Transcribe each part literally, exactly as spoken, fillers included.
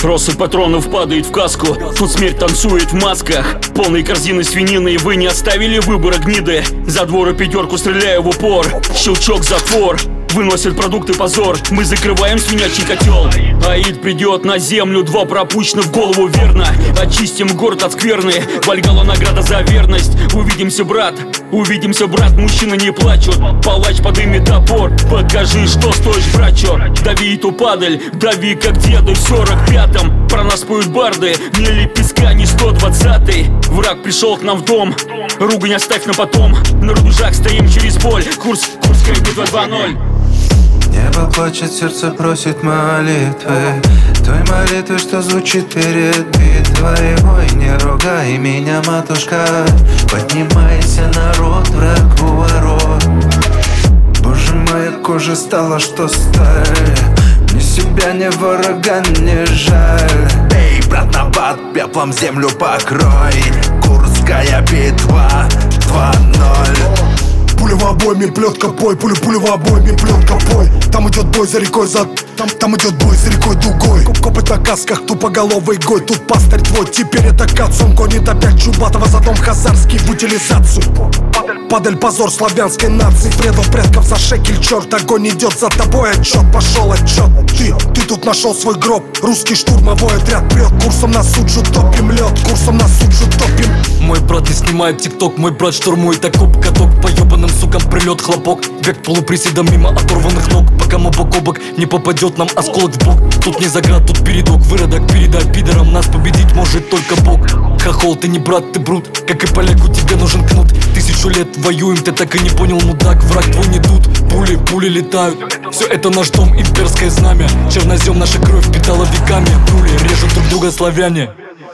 Россыпь патронов падает в каску. Тут смерть танцует в масках. Полные корзины свинины, и вы не оставили выбора, гниды. За двор и пятерку стреляю в упор. Щелчок, затвор. Выносят продукты, позор. Мы закрываем свинячий котел. Аид придет на землю, два пропущено в голову верно. Очистим город от скверны. Вальгалла награда за верность. Увидимся, брат, увидимся, брат. Мужчины не плачут, палач подымет топор. Покажи, что стоишь, брачо. Дави эту падаль, дави как деду в сорок пятом. Про нас поют барды, ни лепестка, ни сто двадцатый. Враг пришел к нам в дом, ругань оставь на потом. На рубежах стоим через боль. Курс, Курская битва два ноль. Небо плачет, сердце просит молитвы. Той молитвы, что звучит перед битвой. Ой, не ругай меня, матушка. Поднимайся, народ, враг у ворот. Боже, моя кожа стала, что сталь. Ни себя, ни врага не жаль. Эй, брат, набат, пеплом землю покрой. Курская битва два ноль. Пуля в обойме, плет копой, пуля, пуля в обойме, плет копой. Там идет бой за рекой, за... Там, там идет бой за рекой дугой. Копы на касках, тупоголовый гой. Тут пастырь твой, теперь это Кацун. Гонит опять Чубатова за дом хазарский в утилизацию. Падаль, позор славянской нации. Предал предков за шекель, черт. Огонь идет за тобой, отчет, пошел отчет. Ты, ты тут нашел свой гроб. Русский штурмовой отряд прет. Курсом на суджу топим лед, курсом на суджу топим. Мой брат не снимает тикток, мой брат штурмует окоп. Каток по ебаным сукам, прилет, хлопок. Бег полуприседом мимо оторванных ног. Пока мы бок о бок, не попадет нам осколок в бок. Тут не заград, тут передок, выродок. Передай пидорам, нас победить может только Бог. Хохол, ты не брат, ты брут. Как и поляку, тебе нужен кнут. Тысячу лет воюем, ты так и не понял, мудак. Враг твой не тут, пули, пули летают. Все это наш дом, имперское знамя. Чернозем наша кровь впитала веками. Пули режут друг друга славяне.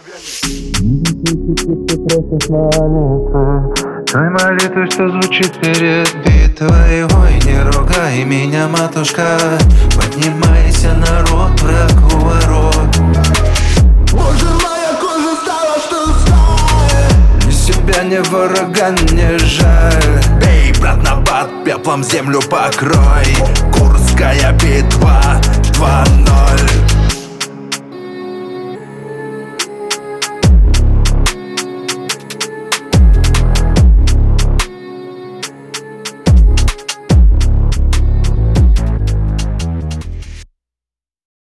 Той молитвы, что звучит перед битвой. Ой, не ругай меня, матушка. Поднимайся, народ, враг у ворот. Боже, моя кожа стала, что сталь. Ни себя, ни врага не жаль. Эй, брат, набат, пеплом землю покрой. Курская битва два ноль.